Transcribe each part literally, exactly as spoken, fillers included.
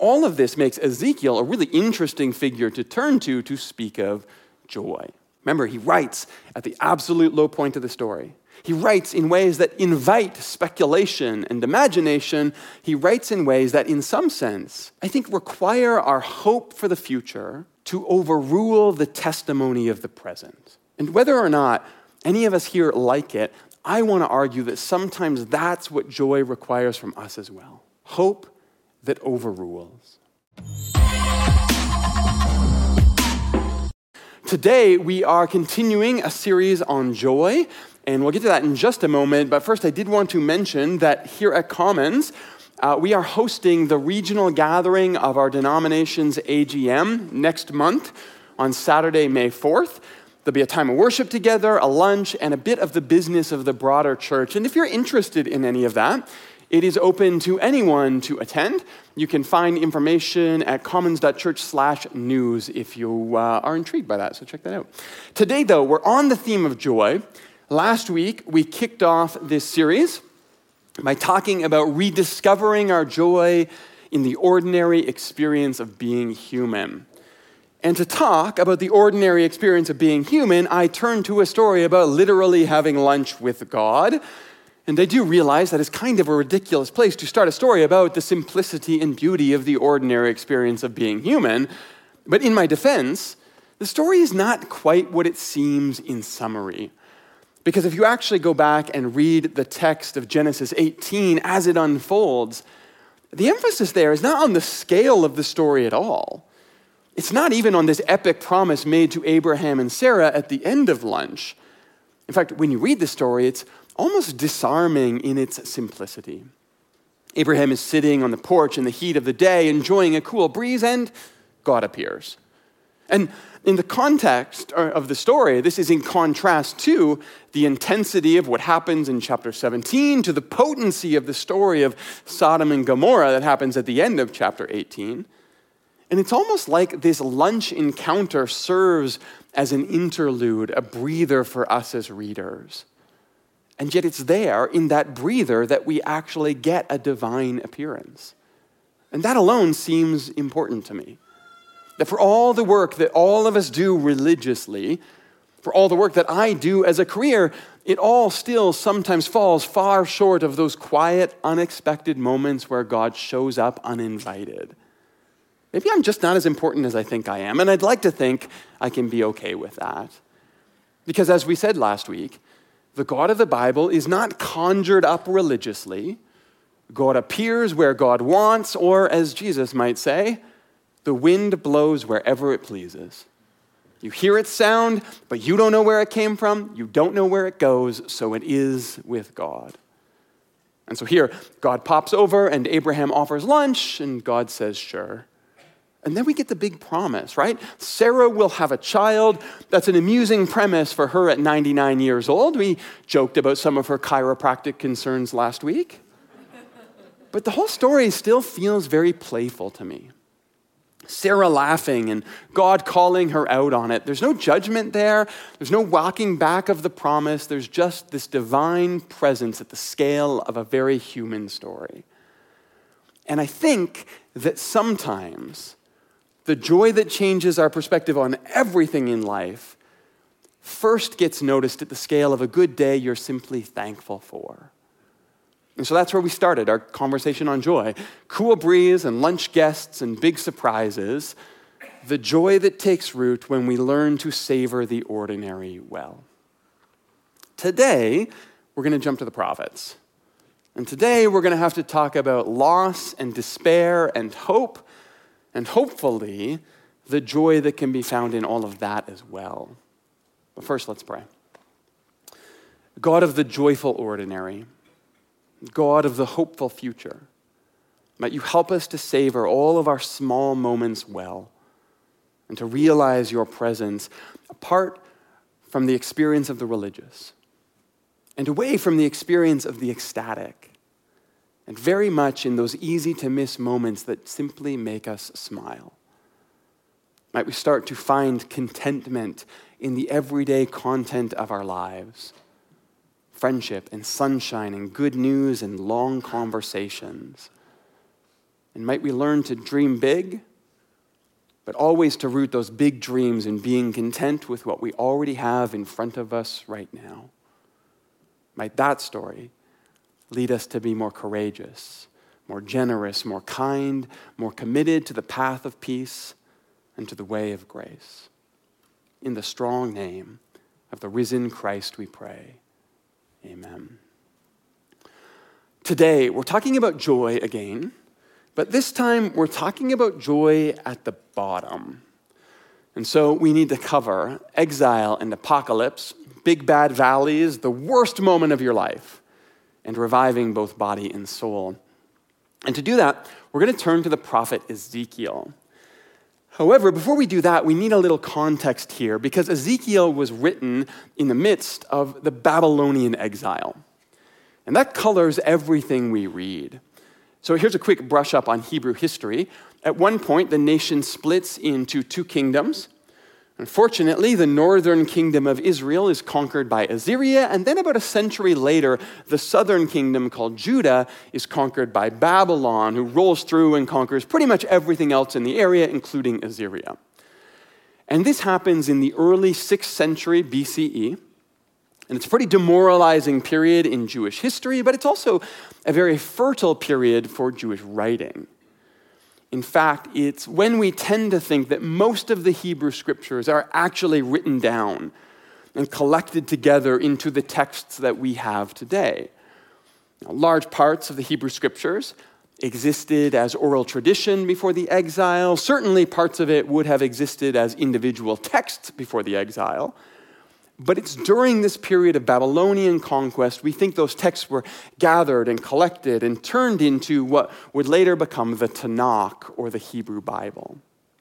all of this makes Ezekiel a really interesting figure to turn to to speak of joy. Remember, he writes at the absolute low point of the story. He writes in ways that invite speculation and imagination. He writes in ways that, in some sense, I think require our hope for the future to overrule the testimony of the present. And whether or not any of us here like it, I want to argue that sometimes that's what joy requires from us as well. Hope that overrules. Today, we are continuing a series on joy, and we'll get to that in just a moment. But first, I did want to mention that here at Commons, uh, we are hosting the regional gathering of our denomination's A G M next month on Saturday, May fourth. There'll be a time of worship together, a lunch, and a bit of the business of the broader church. And if you're interested in any of that, it is open to anyone to attend. You can find information at commons.church slash news if you uh, are intrigued by that, so check that out. Today, though, we're on the theme of joy. Last week, we kicked off this series by talking about rediscovering our joy in the ordinary experience of being human. And to talk about the ordinary experience of being human, I turned to a story about literally having lunch with God. And I do realize that it's kind of a ridiculous place to start a story about the simplicity and beauty of the ordinary experience of being human. But in my defense, the story is not quite what it seems in summary. Because if you actually go back and read the text of Genesis eighteen as it unfolds, the emphasis there is not on the scale of the story at all. It's not even on this epic promise made to Abraham and Sarah at the end of lunch. In fact, when you read the story, it's almost disarming in its simplicity. Abraham is sitting on the porch in the heat of the day, enjoying a cool breeze, and God appears. And in the context of the story, this is in contrast to the intensity of what happens in chapter seventeen, to the potency of the story of Sodom and Gomorrah that happens at the end of chapter eighteen. And it's almost like this lunch encounter serves as an interlude, a breather for us as readers. And yet it's there in that breather that we actually get a divine appearance. And that alone seems important to me. That for all the work that all of us do religiously, for all the work that I do as a career, it all still sometimes falls far short of those quiet, unexpected moments where God shows up uninvited. Maybe I'm just not as important as I think I am, and I'd like to think I can be okay with that. Because as we said last week, the God of the Bible is not conjured up religiously. God appears where God wants, or as Jesus might say, the wind blows wherever it pleases. You hear its sound, but you don't know where it came from. You don't know where it goes, so it is with God. And so here, God pops over, and Abraham offers lunch, and God says, sure. And then we get the big promise, right? Sarah will have a child. That's an amusing premise for her at ninety-nine years old. We joked about some of her chiropractic concerns last week. But the whole story still feels very playful to me. Sarah laughing and God calling her out on it. There's no judgment there. There's no walking back of the promise. There's just this divine presence at the scale of a very human story. And I think that sometimes the joy that changes our perspective on everything in life first gets noticed at the scale of a good day you're simply thankful for. And so that's where we started our conversation on joy. Cool breeze and lunch guests and big surprises. The joy that takes root when we learn to savor the ordinary well. Today, we're going to jump to the prophets. And today, we're going to have to talk about loss and despair and hope, and hopefully, the joy that can be found in all of that as well. But first, let's pray. God of the joyful ordinary, God of the hopeful future, might you help us to savor all of our small moments well and to realize your presence apart from the experience of the religious and away from the experience of the ecstatic, and very much in those easy-to-miss moments that simply make us smile. Might we start to find contentment in the everyday content of our lives, friendship and sunshine and good news and long conversations. And might we learn to dream big, but always to root those big dreams in being content with what we already have in front of us right now. Might that story lead us to be more courageous, more generous, more kind, more committed to the path of peace and to the way of grace. In the strong name of the risen Christ we pray. Amen. Today, we're talking about joy again, but this time we're talking about joy at the bottom. And so we need to cover exile and apocalypse, big bad valleys, the worst moment of your life, and reviving both body and soul. And to do that, we're going to turn to the prophet Ezekiel. However, before we do that, we need a little context here, because Ezekiel was written in the midst of the Babylonian exile. And that colors everything we read. So here's a quick brush up on Hebrew history. At one point, the nation splits into two kingdoms. Unfortunately, the northern kingdom of Israel is conquered by Assyria, and then about a century later, the southern kingdom called Judah is conquered by Babylon, who rolls through and conquers pretty much everything else in the area, including Assyria. And this happens in the early sixth century B C E, and it's a pretty demoralizing period in Jewish history, but it's also a very fertile period for Jewish writing. In fact, it's when we tend to think that most of the Hebrew scriptures are actually written down and collected together into the texts that we have today. Now, large parts of the Hebrew scriptures existed as oral tradition before the exile. Certainly parts of it would have existed as individual texts before the exile. But it's during this period of Babylonian conquest, we think those texts were gathered and collected and turned into what would later become the Tanakh, or the Hebrew Bible.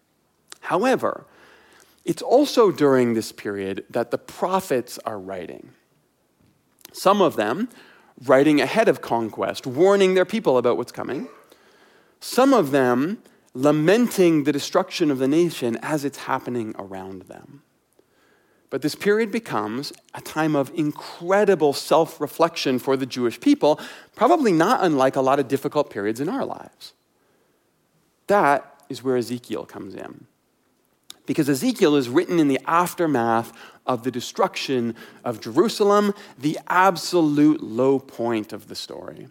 However, it's also during this period that the prophets are writing. Some of them writing ahead of conquest, warning their people about what's coming. Some of them lamenting the destruction of the nation as it's happening around them. But this period becomes a time of incredible self-reflection for the Jewish people, probably not unlike a lot of difficult periods in our lives. That is where Ezekiel comes in. Because Ezekiel is written in the aftermath of the destruction of Jerusalem, the absolute low point of the story.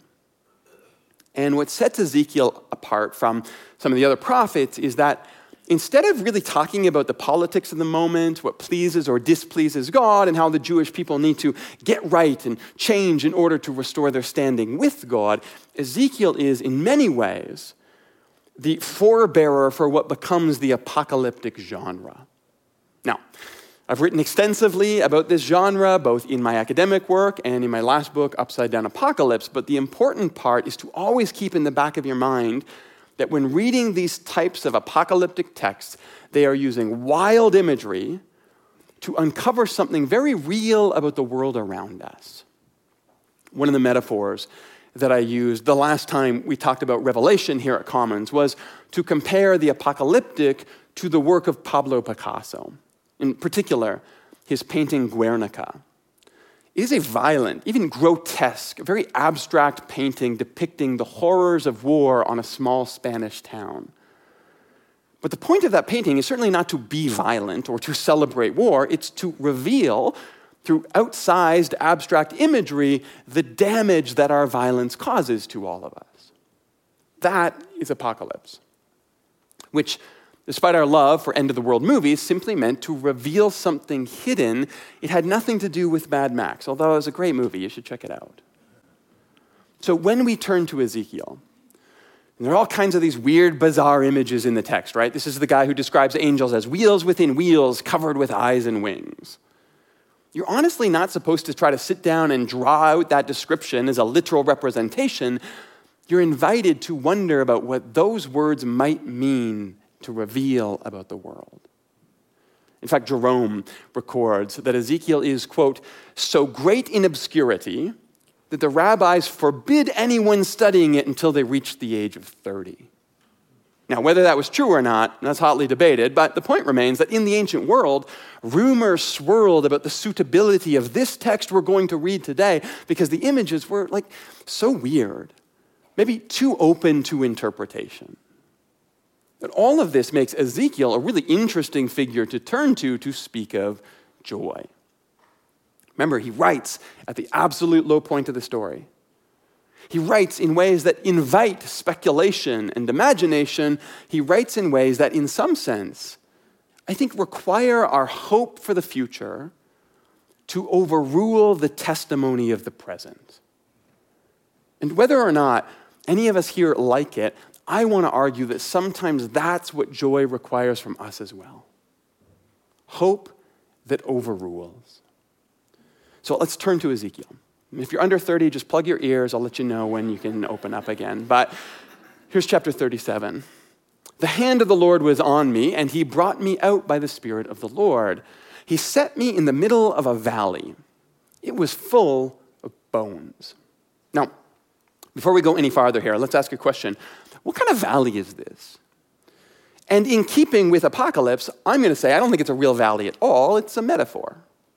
And what sets Ezekiel apart from some of the other prophets is that instead of really talking about the politics of the moment, what pleases or displeases God, and how the Jewish people need to get right and change in order to restore their standing with God, Ezekiel is, in many ways, the forebearer for what becomes the apocalyptic genre. Now, I've written extensively about this genre, both in my academic work and in my last book, Upside Down Apocalypse, but the important part is to always keep in the back of your mind that when reading these types of apocalyptic texts, they are using wild imagery to uncover something very real about the world around us. One of the metaphors that I used the last time we talked about Revelation here at Commons was to compare the apocalyptic to the work of Pablo Picasso, in particular, his painting Guernica. It is a violent, even grotesque, very abstract painting depicting the horrors of war on a small Spanish town. But the point of that painting is certainly not to be violent or to celebrate war. It's to reveal, through outsized abstract imagery, the damage that our violence causes to all of us. That is apocalypse, which, despite our love for end-of-the-world movies, simply meant to reveal something hidden. It had nothing to do with Mad Max, although it was a great movie. You should check it out. So when we turn to Ezekiel, and there are all kinds of these weird, bizarre images in the text, right? This is the guy who describes angels as wheels within wheels, covered with eyes and wings. You're honestly not supposed to try to sit down and draw out that description as a literal representation. You're invited to wonder about what those words might mean to reveal about the world. In fact, Jerome records that Ezekiel is, quote, so great in obscurity that the rabbis forbid anyone studying it until they reach the age of thirty. Now, whether that was true or not, that's hotly debated, but the point remains that in the ancient world, rumors swirled about the suitability of this text we're going to read today because the images were like so weird. maybe too open to interpretation. But all of this makes Ezekiel a really interesting figure to turn to to speak of joy. Remember, he writes at the absolute low point of the story. He writes in ways that invite speculation and imagination. He writes in ways that, in some sense, I think require our hope for the future to overrule the testimony of the present. And whether or not any of us here like it, I want to argue that sometimes that's what joy requires from us as well. Hope that overrules. So let's turn to Ezekiel. If you're under thirty, just plug your ears. I'll let you know when you can open up again. But here's chapter thirty-seven. The hand of the Lord was on me, and he brought me out by the Spirit of the Lord. He set me in the middle of a valley. It was full of bones. Now, before we go any farther here, let's ask a question. What kind of valley is this? And in keeping with Apocalypse, I'm going to say I don't think it's a real valley at all. It's a metaphor.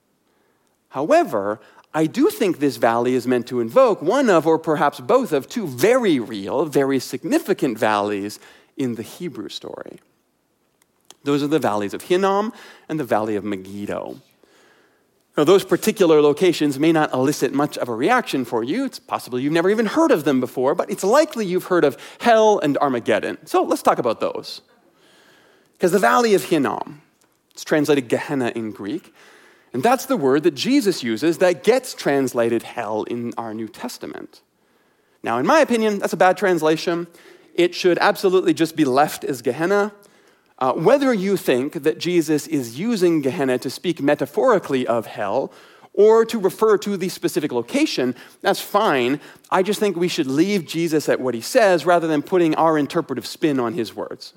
However, I do think this valley is meant to invoke one of, or perhaps both of, two very real, very significant valleys in the Hebrew story. Those are the valleys of Hinnom and the valley of Megiddo. Now, those particular locations may not elicit much of a reaction for you. It's possible you've never even heard of them before, but it's likely you've heard of Hell and Armageddon. So let's talk about those. Because the valley of Hinnom, it's translated Gehenna in Greek, and that's the word that Jesus uses that gets translated hell in our New Testament. Now, in my opinion, that's a bad translation. It should absolutely just be left as Gehenna. Uh, whether you think that Jesus is using Gehenna to speak metaphorically of hell or to refer to the specific location, that's fine. I just think we should leave Jesus at what he says rather than putting our interpretive spin on his words.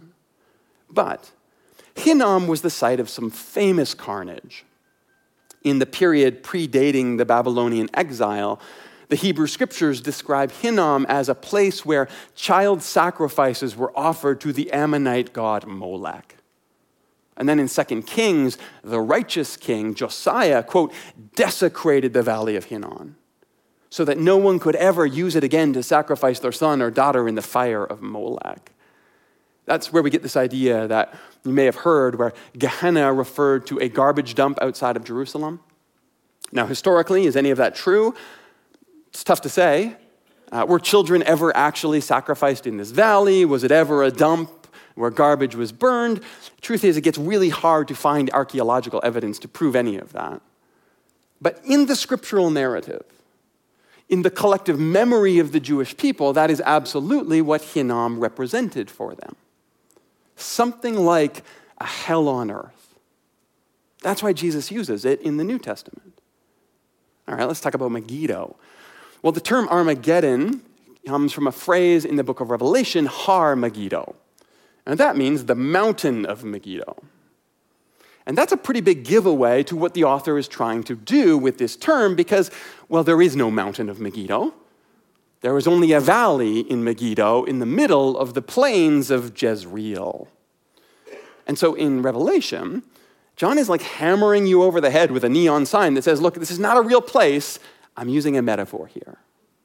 But Hinnom was the site of some famous carnage. In the period predating the Babylonian exile, the Hebrew scriptures describe Hinnom as a place where child sacrifices were offered to the Ammonite god Molech. And then in Second Kings, the righteous king Josiah, quote, desecrated the valley of Hinnom so that no one could ever use it again to sacrifice their son or daughter in the fire of Molech. That's where we get this idea that you may have heard where Gehenna referred to a garbage dump outside of Jerusalem. Now, historically, is any of that true? It's tough to say. Uh, were children ever actually sacrificed in this valley? Was it ever a dump where garbage was burned? Truth is, it gets really hard to find archaeological evidence to prove any of that. But in the scriptural narrative, in the collective memory of the Jewish people, that is absolutely what Hinnom represented for them. Something like a hell on earth. That's why Jesus uses it in the New Testament. All right, let's talk about Megiddo. Well, the term Armageddon comes from a phrase in the book of Revelation, Har Megiddo. And that means the mountain of Megiddo. And that's a pretty big giveaway to what the author is trying to do with this term because, well, there is no mountain of Megiddo. There was only a valley in Megiddo in the middle of the plains of Jezreel. And so in Revelation, John is like hammering you over the head with a neon sign that says, look, this is not a real place. I'm using a metaphor here.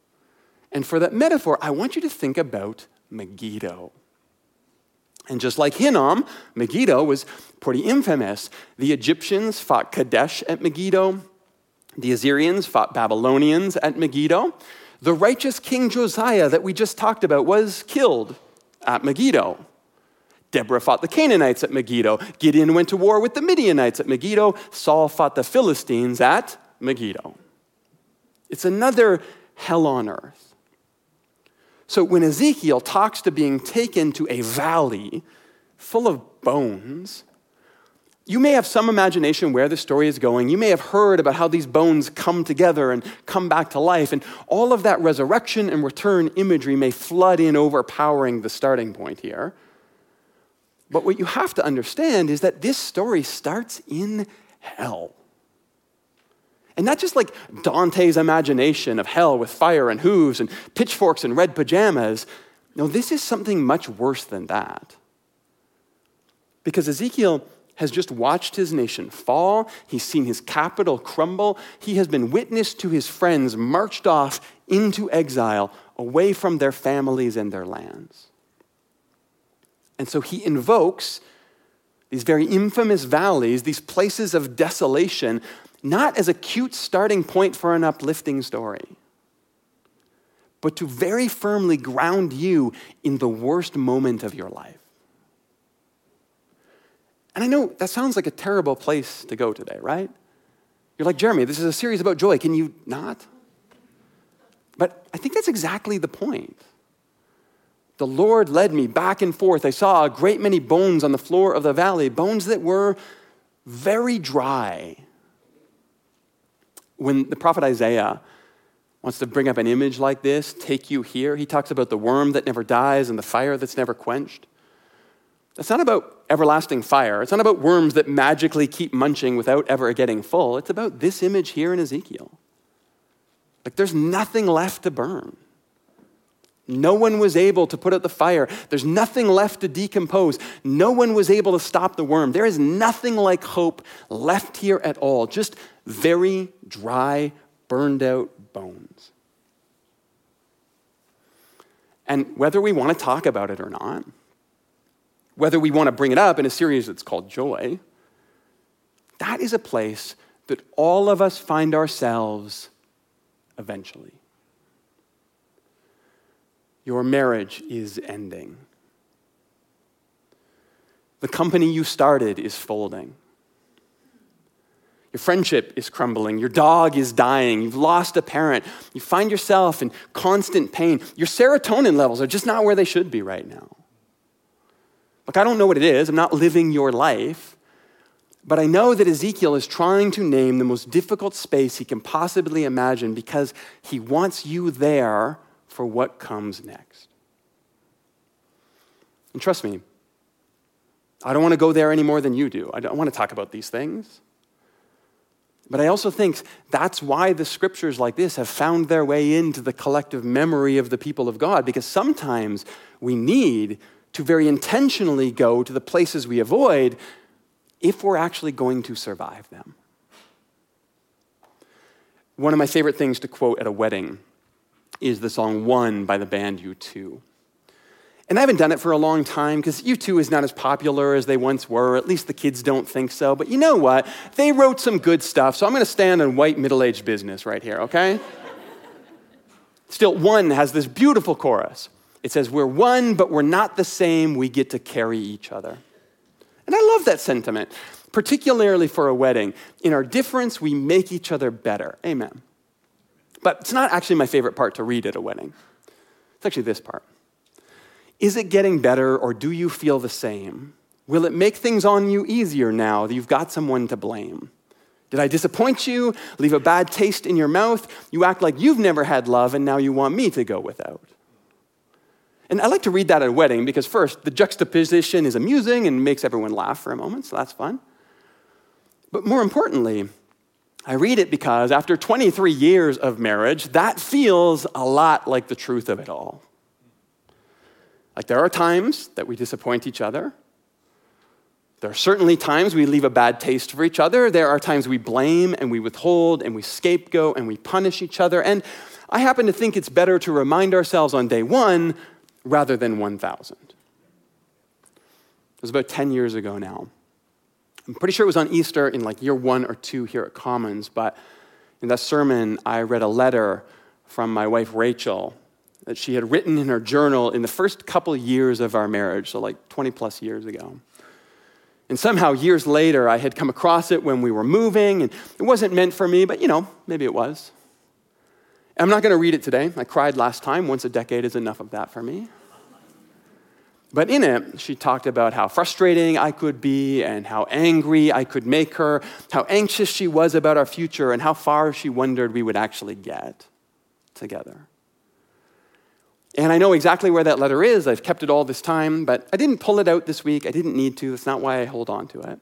And for that metaphor, I want you to think about Megiddo. And just like Hinnom, Megiddo was pretty infamous. The Egyptians fought Kadesh at Megiddo. The Assyrians fought Babylonians at Megiddo. The righteous King Josiah that we just talked about was killed at Megiddo. Deborah fought the Canaanites at Megiddo. Gideon went to war with the Midianites at Megiddo. Saul fought the Philistines at Megiddo. It's another hell on earth. So when Ezekiel talks to being taken to a valley full of bones, you may have some imagination where the story is going. You may have heard about how these bones come together and come back to life, and all of that resurrection and return imagery may flood in, overpowering the starting point here. But what you have to understand is that this story starts in hell. And not just like Dante's imagination of hell with fire and hooves and pitchforks and red pajamas. No, this is something much worse than that. Because Ezekiel has just watched his nation fall. He's seen his capital crumble. He has been witness to his friends marched off into exile, away from their families and their lands. And so he invokes these very infamous valleys, these places of desolation, not as a cute starting point for an uplifting story, but to very firmly ground you in the worst moment of your life. And I know that sounds like a terrible place to go today, right? You're like, Jeremy, this is a series about joy. Can you not? But I think that's exactly the point. The Lord led me back and forth. I saw a great many bones on the floor of the valley, bones that were very dry. When the prophet Isaiah wants to bring up an image like this, take you here, he talks about the worm that never dies and the fire that's never quenched. It's not about everlasting fire. It's not about worms that magically keep munching without ever getting full. It's about this image here in Ezekiel. Like there's nothing left to burn. No one was able to put out the fire. There's nothing left to decompose. No one was able to stop the worm. There is nothing like hope left here at all. Just very dry, burned out bones. And whether we want to talk about it or not, whether we want to bring it up in a series that's called Joy, that is a place that all of us find ourselves eventually. Your marriage is ending. The company you started is folding. Your friendship is crumbling. Your dog is dying. You've lost a parent. You find yourself in constant pain. Your serotonin levels are just not where they should be right now. Look, I don't know what it is. I'm not living your life. But I know that Ezekiel is trying to name the most difficult space he can possibly imagine because he wants you there for what comes next. And trust me, I don't want to go there any more than you do. I don't want to talk about these things. But I also think that's why the scriptures like this have found their way into the collective memory of the people of God, because sometimes we need to very intentionally go to the places we avoid if we're actually going to survive them. One of my favorite things to quote at a wedding is the song One by the band U two. And I haven't done it for a long time because U two is not as popular as they once were. At least the kids don't think so. But you know what? They wrote some good stuff, so I'm going to stand on white middle-aged business right here, okay? Still, One has this beautiful chorus. It says, we're one, but we're not the same. We get to carry each other. And I love that sentiment, particularly for a wedding. In our difference, we make each other better. Amen. But it's not actually my favorite part to read at a wedding. It's actually this part. Is it getting better, or do you feel the same? Will it make things on you easier now that you've got someone to blame? Did I disappoint you, leave a bad taste in your mouth? You act like you've never had love, and now you want me to go without. And I like to read that at a wedding because first, the juxtaposition is amusing and makes everyone laugh for a moment, so that's fun. But more importantly, I read it because after twenty-three years of marriage, that feels a lot like the truth of it all. Like there are times that we disappoint each other. There are certainly times we leave a bad taste for each other. There are times we blame and we withhold and we scapegoat and we punish each other. And I happen to think it's better to remind ourselves on day one rather than one thousand. It was about ten years ago now. I'm pretty sure it was on Easter in like year one or two here at Commons, but in that sermon, I read a letter from my wife, Rachel, that she had written in her journal in the first couple of years of our marriage, so like twenty plus years ago. And somehow years later, I had come across it when we were moving, and it wasn't meant for me, but you know, maybe it was. I'm not going to read it today. I cried last time. Once a decade is enough of that for me. But in it, she talked about how frustrating I could be and how angry I could make her, how anxious she was about our future, and how far she wondered we would actually get together. And I know exactly where that letter is. I've kept it all this time, but I didn't pull it out this week. I didn't need to. That's not why I hold on to it.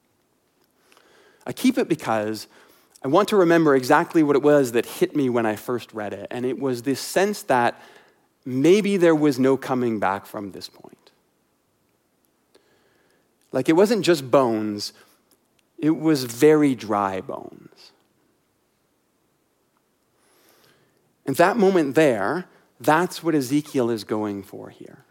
I keep it because I want to remember exactly what it was that hit me when I first read it. And it was this sense that maybe there was no coming back from this point. Like it wasn't just bones, it was very dry bones. And that moment there, that's what Ezekiel is going for here.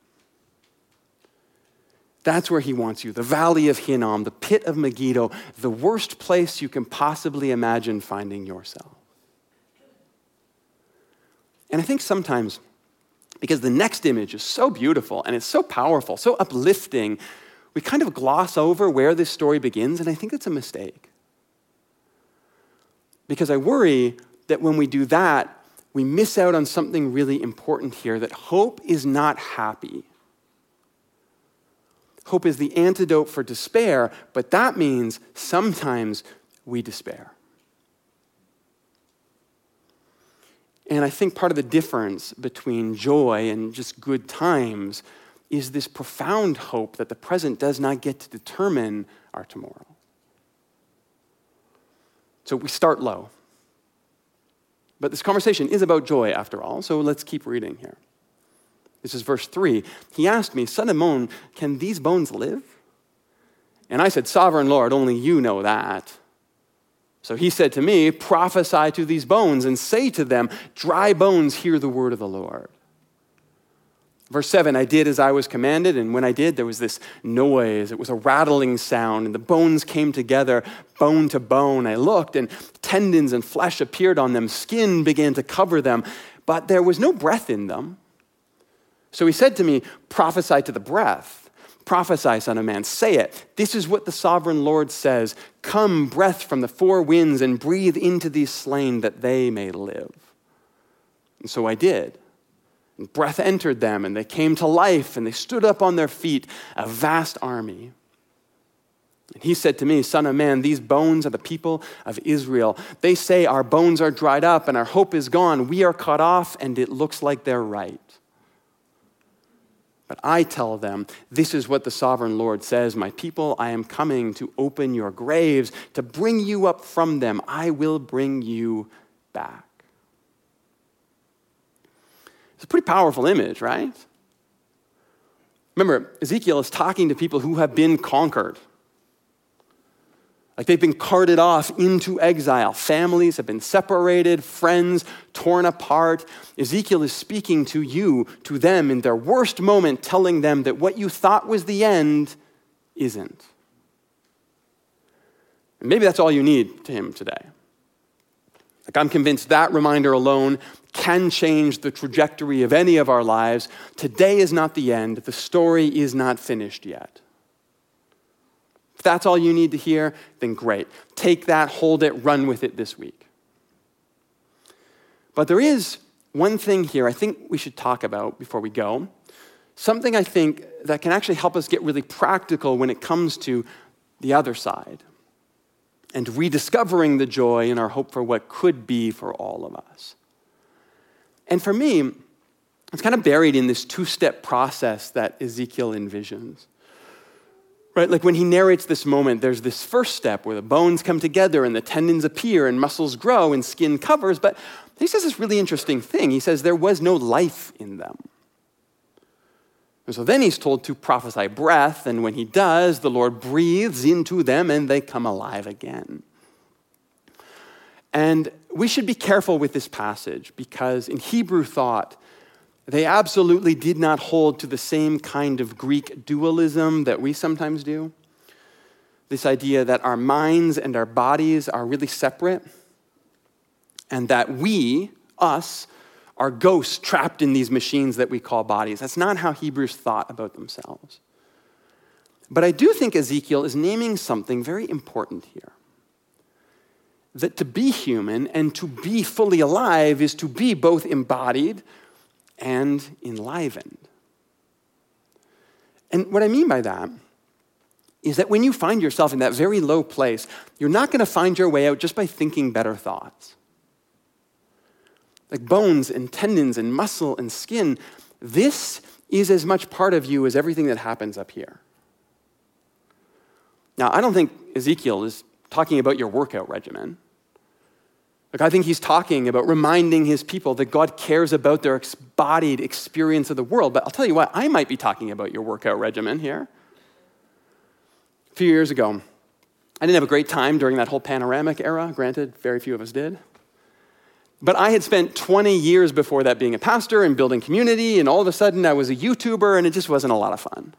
That's where he wants you, the valley of Hinnom, the pit of Megiddo, the worst place you can possibly imagine finding yourself. And I think sometimes, because the next image is so beautiful and it's so powerful, so uplifting, we kind of gloss over where this story begins, and I think it's a mistake. Because I worry that when we do that, we miss out on something really important here, that hope is not happy. Hope is the antidote for despair, but that means sometimes we despair. And I think part of the difference between joy and just good times is this profound hope that the present does not get to determine our tomorrow. So we start low. But this conversation is about joy after all, so let's keep reading here. This is verse three. He asked me, "Son of man, can these bones live?" And I said, "Sovereign Lord, only you know that." So he said to me, "Prophesy to these bones and say to them, dry bones, hear the word of the Lord." Verse seven, I did as I was commanded, and when I did, there was this noise. It was a rattling sound, and the bones came together, bone to bone. I looked, and tendons and flesh appeared on them. Skin began to cover them, but there was no breath in them. So he said to me, "Prophesy to the breath. Prophesy, son of man, say it. This is what the sovereign Lord says. Come, breath from the four winds, and breathe into these slain that they may live." And so I did. And breath entered them, and they came to life, and they stood up on their feet, a vast army. And he said to me, "Son of man, these bones are the people of Israel. They say our bones are dried up, and our hope is gone. We are cut off, and it looks like they're right." But I tell them, this is what the sovereign Lord says, "My people, I am coming to open your graves, to bring you up from them. I will bring you back." It's a pretty powerful image, right? Remember, Ezekiel is talking to people who have been conquered. Like they've been carted off into exile. Families have been separated, friends torn apart. Ezekiel is speaking to you, to them in their worst moment, telling them that what you thought was the end isn't. And maybe that's all you need to him today. Like I'm convinced that reminder alone can change the trajectory of any of our lives. Today is not the end. The story is not finished yet. If that's all you need to hear, then great. Take that, hold it, run with it this week. But there is one thing here I think we should talk about before we go. Something I think that can actually help us get really practical when it comes to the other side and rediscovering the joy and our hope for what could be for all of us. And for me, it's kind of buried in this two-step process that Ezekiel envisions. Right, like when he narrates this moment, there's this first step where the bones come together and the tendons appear and muscles grow and skin covers, but he says this really interesting thing. He says there was no life in them. And so then he's told to prophesy breath, and when he does, the Lord breathes into them and they come alive again. And we should be careful with this passage because in Hebrew thought, they absolutely did not hold to the same kind of Greek dualism that we sometimes do. This idea that our minds and our bodies are really separate and that we, us, are ghosts trapped in these machines that we call bodies. That's not how Hebrews thought about themselves. But I do think Ezekiel is naming something very important here. That to be human and to be fully alive is to be both embodied and enlivened. And what I mean by that is that when you find yourself in that very low place, you're not going to find your way out just by thinking better thoughts. Like bones and tendons and muscle and skin, this is as much part of you as everything that happens up here. Now, I don't think Ezekiel is talking about your workout regimen. Like, I think he's talking about reminding his people that God cares about their embodied experience of the world. But I'll tell you what, I might be talking about your workout regimen here. A few years ago, I didn't have a great time during that whole panoramic era. Granted, very few of us did. But I had spent twenty years before that being a pastor and building community, and all of a sudden I was a YouTuber, and it just wasn't a lot of fun.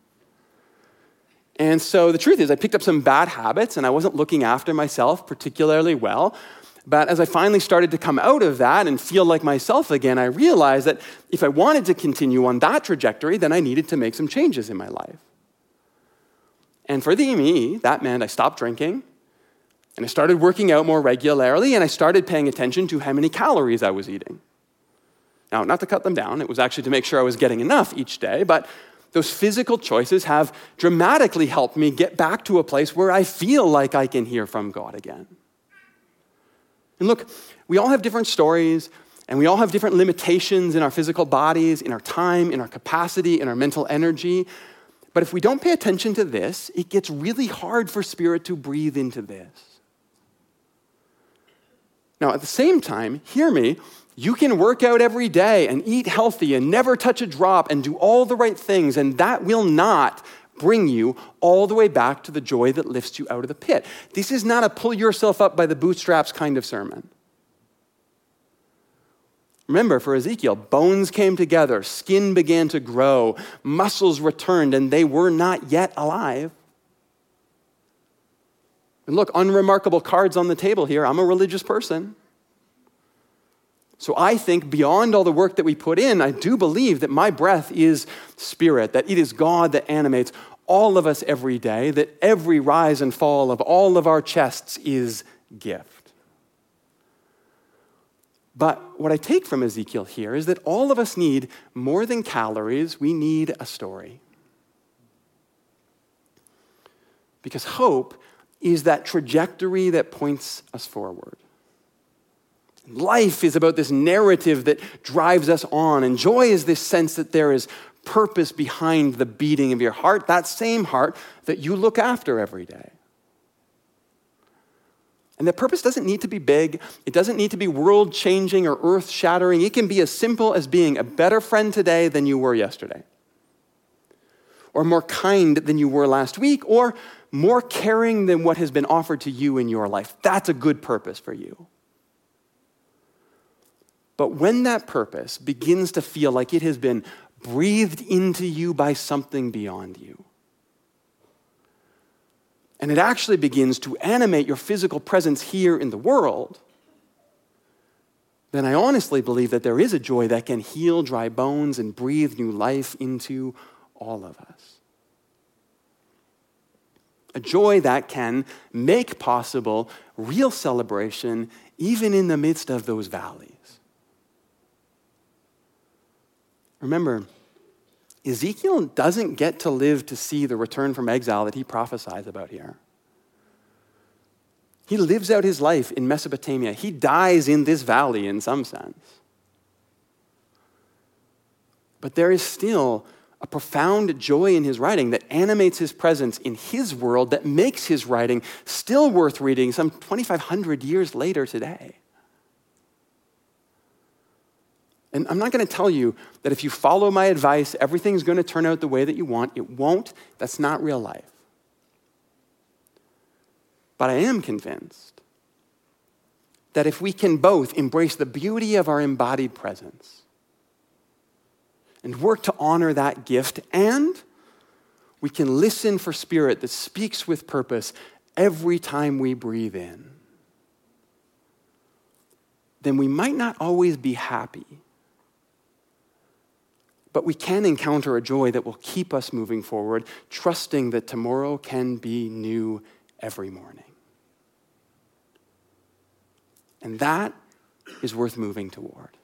And so the truth is, I picked up some bad habits, and I wasn't looking after myself particularly well. But as I finally started to come out of that and feel like myself again, I realized that if I wanted to continue on that trajectory, then I needed to make some changes in my life. And for the me, that meant I stopped drinking, and I started working out more regularly, and I started paying attention to how many calories I was eating. Now, not to cut them down, it was actually to make sure I was getting enough each day, but those physical choices have dramatically helped me get back to a place where I feel like I can hear from God again. And look, we all have different stories, and we all have different limitations in our physical bodies, in our time, in our capacity, in our mental energy. But if we don't pay attention to this, it gets really hard for Spirit to breathe into this. Now, at the same time, hear me, you can work out every day and eat healthy and never touch a drop and do all the right things, and that will not bring you all the way back to the joy that lifts you out of the pit. This is not a pull yourself up by the bootstraps kind of sermon. Remember, for Ezekiel, bones came together, skin began to grow, muscles returned, and they were not yet alive. And look, unremarkable cards on the table here. I'm a religious person. So I think beyond all the work that we put in, I do believe that my breath is Spirit, that it is God that animates all of us every day, that every rise and fall of all of our chests is gift. But what I take from Ezekiel here is that all of us need more than calories, we need a story. Because hope is that trajectory that points us forward. Life is about this narrative that drives us on, and joy is this sense that there is purpose behind the beating of your heart, that same heart that you look after every day. And that purpose doesn't need to be big. It doesn't need to be world-changing or earth-shattering. It can be as simple as being a better friend today than you were yesterday, or more kind than you were last week, or more caring than what has been offered to you in your life. That's a good purpose for you. But when that purpose begins to feel like it has been breathed into you by something beyond you, and it actually begins to animate your physical presence here in the world, then I honestly believe that there is a joy that can heal dry bones and breathe new life into all of us. A joy that can make possible real celebration even in the midst of those valleys. Remember, Ezekiel doesn't get to live to see the return from exile that he prophesies about here. He lives out his life in Mesopotamia. He dies in this valley in some sense. But there is still a profound joy in his writing that animates his presence in his world, that makes his writing still worth reading some twenty-five hundred years later today. And I'm not going to tell you that if you follow my advice, everything's going to turn out the way that you want. It won't. That's not real life. But I am convinced that if we can both embrace the beauty of our embodied presence and work to honor that gift, and we can listen for Spirit that speaks with purpose every time we breathe in, then we might not always be happy, but we can encounter a joy that will keep us moving forward, trusting that tomorrow can be new every morning. And that is worth moving toward.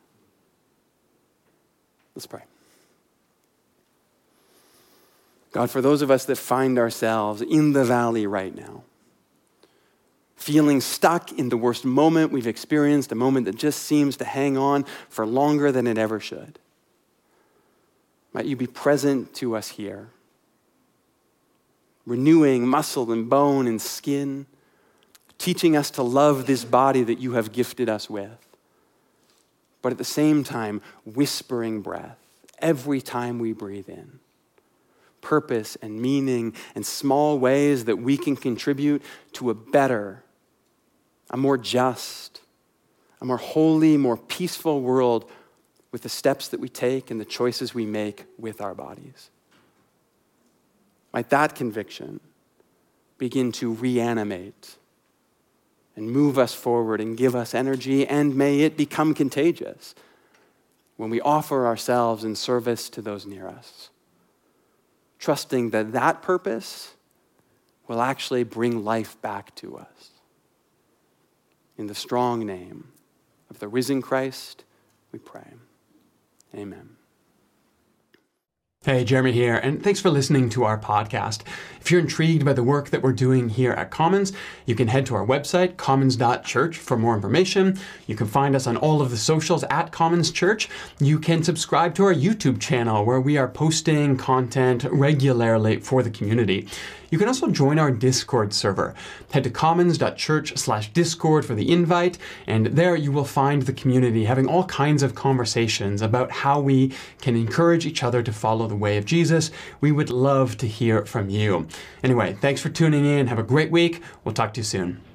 Let's pray. God, for those of us that find ourselves in the valley right now, feeling stuck in the worst moment we've experienced, a moment that just seems to hang on for longer than it ever should, might you be present to us here, renewing muscle and bone and skin, teaching us to love this body that you have gifted us with, but at the same time, whispering breath every time we breathe in. Purpose and meaning and small ways that we can contribute to a better, a more just, a more holy, more peaceful world with the steps that we take and the choices we make with our bodies. Might that conviction begin to reanimate and move us forward and give us energy, and may it become contagious when we offer ourselves in service to those near us, trusting that that purpose will actually bring life back to us. In the strong name of the risen Christ, we pray. Amen. Hey, Jeremy here, and thanks for listening to our podcast. If you're intrigued by the work that we're doing here at Commons, you can head to our website, commons dot church, for more information. You can find us on all of the socials at Commons Church. You can subscribe to our YouTube channel, where we are posting content regularly for the community. You can also join our Discord server. Head to commons dot church slash discord for the invite, and there you will find the community having all kinds of conversations about how we can encourage each other to follow the way of Jesus. We would love to hear from you. Anyway, thanks for tuning in. Have a great week. We'll talk to you soon.